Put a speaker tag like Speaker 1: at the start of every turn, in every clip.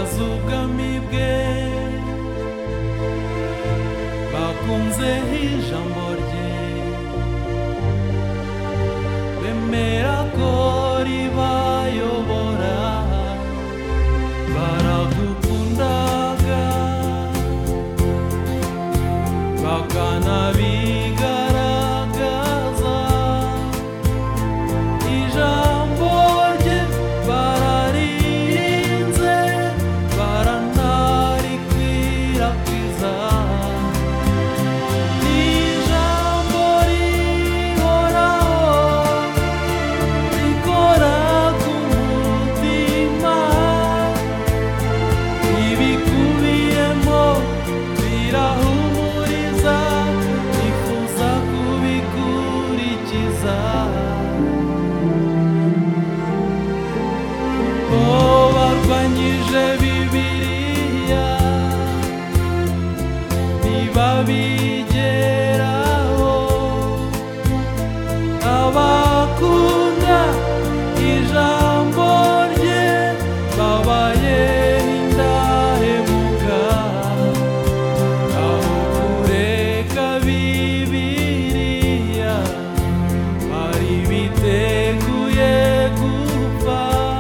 Speaker 1: bazi ubwami bwe, bakunze ijambo rye, bemera ko ribayobora, baragukundaga bakanabigaragaza, ijambo rye bararirinze baranarikwirakwiza, ijambo rihoraho rikora ku mutima, ibikubiyemo birahumuriza, nifuza kubikurikiza. Barwanyije Bibiliya ntibabigeraho, abakunda ijambo rye babaye indahemuka, aho kureka Bibiliya bari biteguye gupfa,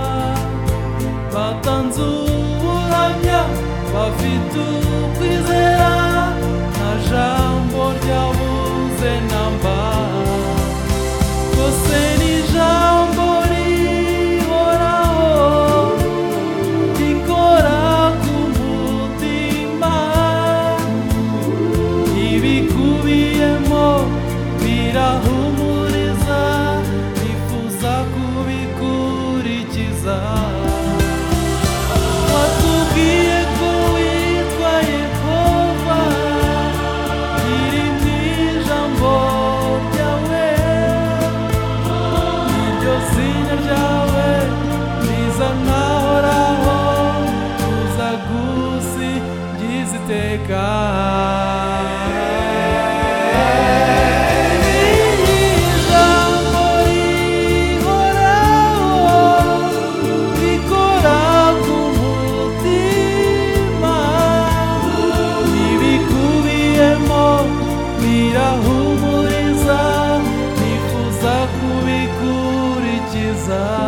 Speaker 1: batanze ubuhamya bafite ukwizera, nta jambo ryabuze namba, kose ni ijambo rihoraho rikora ku mutima, ibikubiyemo birahumuriza, nifuza kubikurikiza. Watubwiye ko witwa Yehova, riri mu ijambo ryawe, niryo zina ryawe riza nahoraho, uza gusingiza iteka. Ijambo rihoraho rikora ku mutima, ibikubiyemo birahumuriza, nifuza kubikurikiza.